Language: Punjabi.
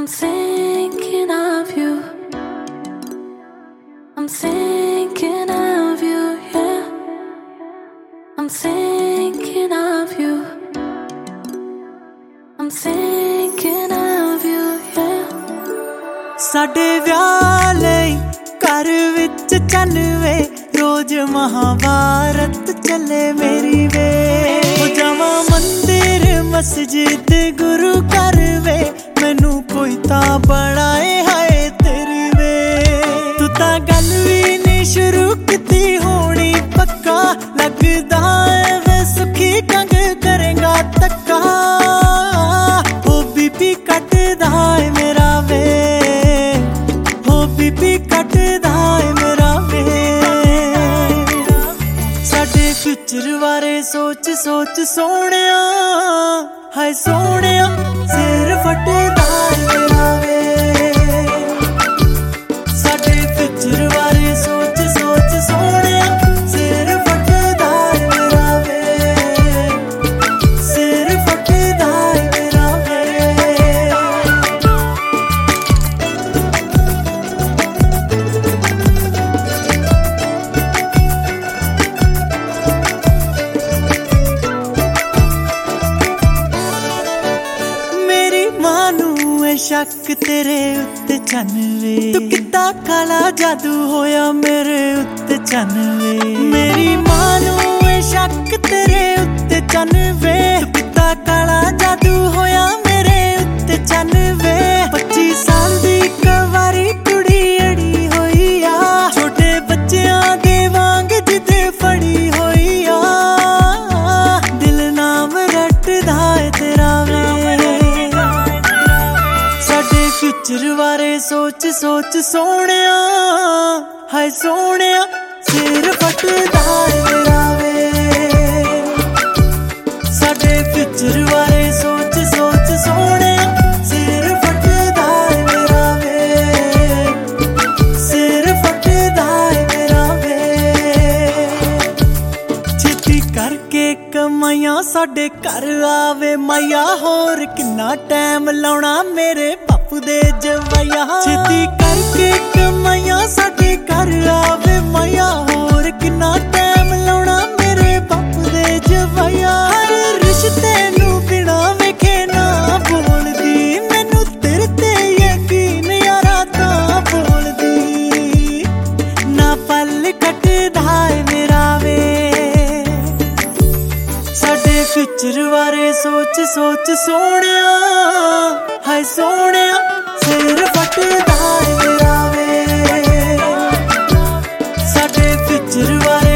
thinking of you. I'm thinking of you, yeah. I'm thinking of you. I'm thinking of you, yeah. ਸਾਡੇ ਵਿਆਹ ਲਈ ਘਰ ਵਿੱਚ ਚੰਨਵੇ ਰੋਜ਼ ਮਹਾਭਾਰਤ ਚੱਲੇ ਮੇਰੀ ਵੇ ਹੋ ਜਾਵਾਂ ਮੰਦਿਰ ਮਸਜਿਦ ਗੁਰੂ ਘਰ ਵੇ ਮੈਨੂੰ ਕੋਈ ਤਾਂ ਬਣਾਏ ਹਾਏ ਤੇਰੀ ਵੇ ਤੂੰ ਤਾਂ ਗੱਲ ਵੀ ਨਹੀਂ ਸ਼ੁਰੂ ਕੀਤੀ ਹੋਣੀ ਪੱਕਾ ਲੱਗਦਾ ਏ ਵੇ ਸੁਖੀ ਕੰਗ ਕਰੇਗਾ ਤੱਕਾ ਹੋ ਬੀਬੀ ਕੱਟਦਾ ਏ ਮੇਰਾ ਵੇ ਹੋ ਬੀਬੀ ਕੱਟਦਾ ਏ ਮੇਰਾ ਵੇ ਸਾਡੇ ਫਿਊਚਰ ਬਾਰੇ ਸੋਚ ਸੋਚ ਸੋਹਣਿਆ ਹਾਏ ਸੋਹਣਿਆ ਸਿਰ ਫਟਦਾ ਏ ਮੇਰਾ ਵੇ ਸਾਡੇ ਫਿਊਚਰ ਬਾਰੇ ਸੋਚ ਸੋਚ ਸੋਹਣਿਆ ਸਿਰ ਫਟਦਾ ਏ ਮੇਰਾ ਵੇ ਸਿਰ ਫਟਦਾ ਏ ਮੇਰਾ ਵੇ शक तेरे उत्ते चनवे तू कितना काला जादू होया मेरे उत्ते चनवे मेरी मां नू शक तेरे उत्ते चनवे तू कितना काला जादू होया मेरे उत्ते चनवे 25 साल दी कवारी कुड़ी अड़ी होई आ छोटे बच्चियां दे वांग जिदे फड़ी होई आ दिल नाम रटदा है तेरा वे ਫਿਊਚਰ ਬਾਰੇ ਸੋਚ ਸੋਚ ਸੋਹਣਿਆ ਹਾਏ ਸੋਹਣਿਆ ਸਿਰ ਫਟਦਾ ਏ ਮੇਰਾ ਵੇ ਸਾਡੇ ਫਿਊਚਰ ਬਾਰੇ ਸੋਚ ਸੋਚ ਸੋਹਣਿਆ ਸਿਰ ਫਟਦਾ ਏ ਮੇਰਾ ਵੇ ਸਿਰ ਫਟਦਾ ਏ ਮੇਰਾ ਵੇ ਛੇਤੀ ਕਰਕੇ ਕਮਾਈਆਂ ਸਾਡੇ ਘਰ ਆਵੇ ਮਾਇਆ ਹੋਰ ਕਿੰਨਾ ਟਾਈਮ ਲਾਉਣਾ ਮੇਰੇ ਦੇ ਜਵਾਇਆ ਛੇਤੀ ਕਰਕੇ ਕਮਾਈਆਂ ਸਾਡੇ ਘਰ ਆਵੇ ਮਾਇਆ ਹੋਰ ਕਿੰਨਾ ਟਾਈਮ ਲਾਉਣਾ ਮੇਰੇ ਬਾਪੂ ਦੇ ਜਵਾਇਆ ਹਰ ਰਿਸ਼ਤੇ ਨੂੰ ਬਿਨਾ ਵੇਖੇ ਨਾ ਬੋਲਦੀ ਮੈਨੂੰ ਤੇਰੇ ਤੇ ਯਕੀਨ ਯਾਰਾ ਤਾਂ ਬੋਲਦੀ ਨਾ ਪਲ ਕੱਟਦਾ ਏ ਮੇਰਾ ਵੇ ਸਾਡੇ ਫਿਊਚਰ ਬਾਰੇ ਸੋਚ ਸੋਚ ਸੋਹਣਿਆ ਹਾਏ ਸੋਹਣਿਆ ਸਿਰ ਫਟਦਾ ਏ ਮੇਰਾ ਵੇ ਸਾਡੇ ਫਿਊਚਰ ਬਾਰੇ